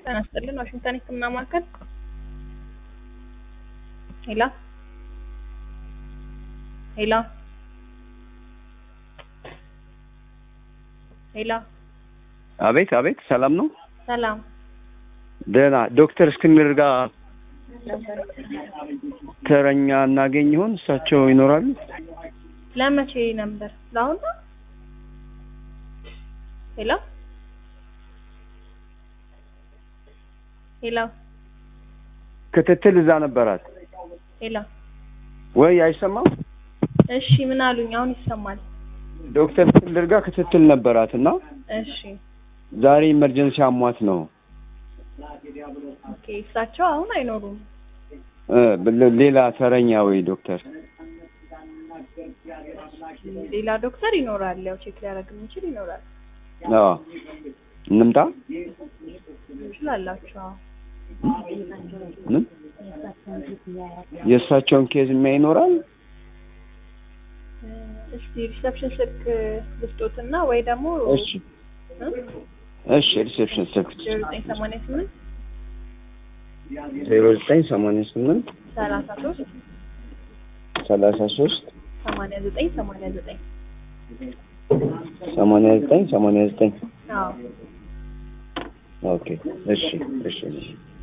ተነስተልን ዋሽንግተን ህክምና ማዕከል ሄላ ሄላ ሄላ አቤት አቤት፣ ሰላም ነው? ሰላም ደህና። ዶክተር እስክንድር ጋር ተረኛ እናገኝ ይሆን? እሳቸው ይኖራሉ? ለመቼ ነበር? ለአሁን ነው? ሄላ ሄላ ክትትል እዛ ነበራት። ሄላ ወይ አይሰማም? እሺ ምን አሉኝ? አሁን ይሰማል። ዶክተር እስክንድር ጋር ክትትል ነበራትና እሺ ዛሬ ኢመርጀንሲ አሟት ነው። ኦኬ እሳቸው አሁን አይኖሩም። ሌላ ተረኛ ወይ ዶክተር? ሌላ ዶክተር ይኖራል፣ ያው ቼክ ሊያደርግ የሚችል ይኖራል። አዎ እንምጣ ይችላልላችሁ። ምን የእሳቸውን ኬዝ የሚያይኖራል? እስቲ ሪሰፕሽን ስልክ ልስጦትና ወይ ደግሞ እሺ እሺ ሪሰፕሽን ስልክ 0988 0988 33 89 89 89 አዎ ኦኬ እሺ እሺ